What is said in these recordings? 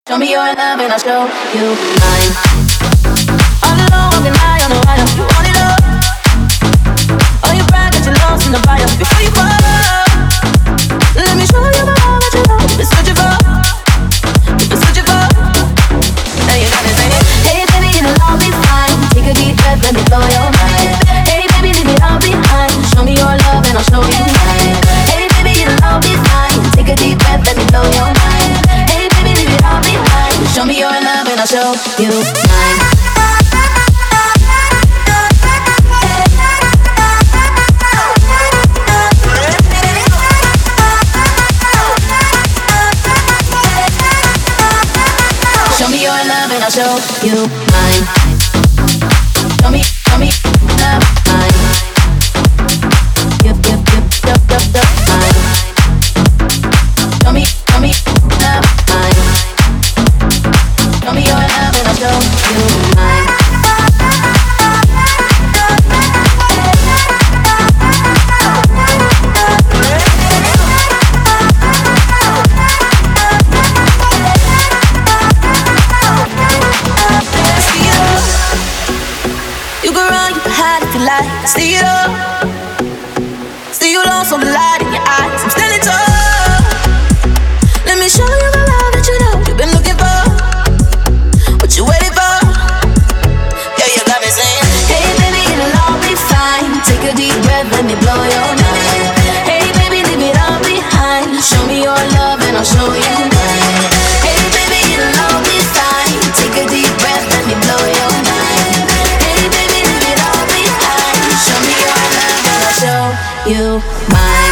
Show me your love and I'll show you mine. All alone, walking high on the wire. You want it all. All you brag that you're lost in the fire. Before you fall, let me show you the love that you love. You've been searching for. You've been searching for. Now you got me saying, hey baby, it'll all be fine. Take a deep breath, let me blow your mind. Hey baby, leave it all behind. Show me your love and I'll show you mine. Hey baby, it'll all be fine. Take a deep breath, let me blow your mind. Hey baby, leave it all behind. Show me your love and I'll show you mine. Show me your love and I'll show you mine. Show me love, mine. Yep, mine. Show me love, mine. Show me your love and I'll show you mine. You can run, you can hide if you like. See it all. See you lost on the light in your eyes. I'm standing tall. Let me show you the love that you know you've been looking for. What you waiting for? Yeah, you got me saying, hey baby, it'll all be fine. Take a deep breath, let me blow your mind. Hey baby, leave it all behind. Show me your love and I'll show you mine. Hey baby, it'll all be fine. Take a deep breath, let me blow your mind. Hey baby, leave it all behind. Show me your love and I'll show you mine.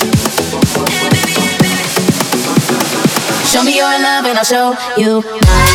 Show me your love and I'll show you mine.